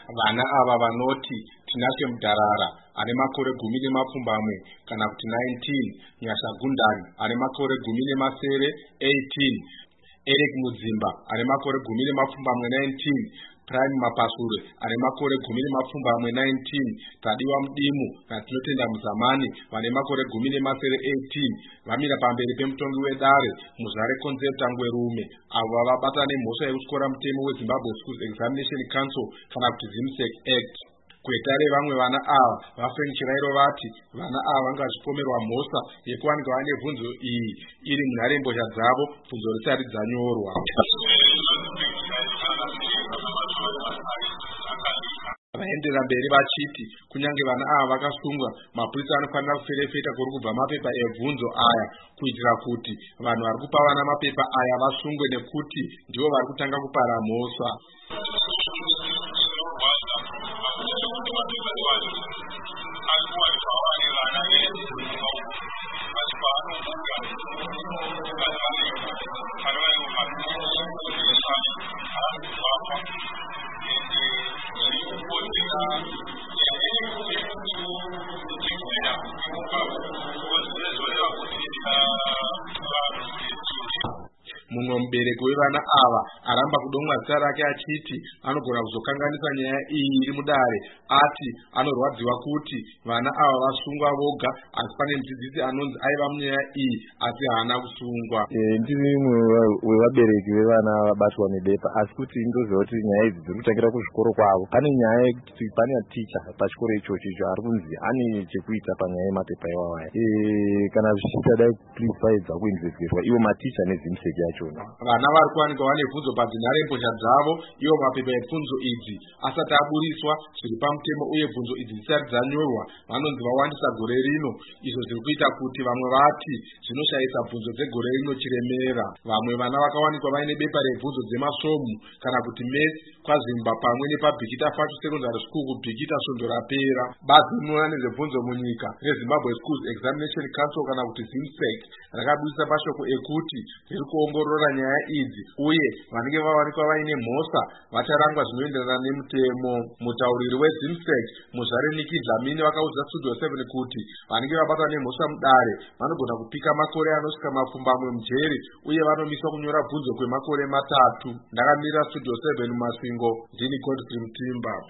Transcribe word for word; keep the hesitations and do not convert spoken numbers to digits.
Vana ava vanoti Tinashe Mudharara ane makore gumi nemapfumbamwe kana kuti nineteen, Nyasha Gundani ane makore gumi nemasere eighteen, Eric Mudzimba ane makore gumi nemapfumbamwe nineteen, Prime Mapasure ane makore gumi nemapfumbamwe nineteen, Tadiwa Mudimu naTinotenda Muzamani vane makore gumi nemasere eighteen vamira pamberi pemutongi wedare Muzare Concept Ngwerume avo vabata nemhosva yekutyora mutemo weZimbabwe Schools Examination Council kana kuti ZIMSEC Act. Kwetare vamwe vana ava vaFrank Chirairo vati vana ava vangazipomerwa mhosva yekuwanikwa vane bvunzo iyi iri munharembozha dzavo bvunzo risati dzanyorwa. Vaenderera mberi vachiti kunyange vana ava vakasungwa, mapurisa anofanira kuferefeta kuri kubva mapepa ebvunzo aya kuitira kuti vanhu vari kupa vana mapepa aya vasungwe nekuti ndivo vari kutanga kupara mhosva. Mumwe mubereki wevana ava aramba kudomwa zita rake achiti anogona kuzokanganisa nyaya iyi iri mudare, ati anorwadziwa kuti vana ava vasungwa voga asi pane mudzidzisi anonzi aiva munyaya iyi asi haana kusungwa. Ndiri mumwe wevabereki vevana vabatwa nebepa asi kuti ndoziva kuti nyaya idzi dziri kutangira kuzvikoro kwavo. Pane nyaya yekuti pane ticha pachikoro ichocho icho ari kunzi ane chekuita panyaya yemapepa iwawaya. Kana zvichiita dai prifaidza kuinvestirwa ivo maticha nezimseki yacho. Vana vari kuwanikwa vane bvunzo padzinharembozha dzavo iwo mapepa ebvunzo idzi asati aburiswa zviri pamutemo uye bvunzo idzi dzisati dzanyorwa vanonzi vawandisa gore rino, izvo zviri kuita kuti vamwe vati zvinoshayisa bvunzo dzegore rino chiremera. Vamwe vana vakawanikwa vaine bepa rebvunzo dzemasvomu kana kuti maths kwaZimba pamwe nepaBhikita Fachu Secondary School kuBhikita svondo rapera. Bazi rinoona nezvebvunzo munyika reZimbabwe Schools Examination Council kana kuti ZIMSEC rakabudisa mashoko ekuti riri kuongorora nyaya idzi uye vanenge vawanikwa vaine mhosva vacharangwa zvinoenderana nemutemo. Mutauriri weZIMSEC Muzvare Niki Dlamini vakaudza Studio seven kuti vanenge vabatwa nemhosva mudare vanogona kupika makore anosvika mapfumbamwe mujeri uye vanomiswa kunyora bvunzo kwemakore matatu. Ndakamirira Studio seven Masvingo, ndini Godfrey Mutimba.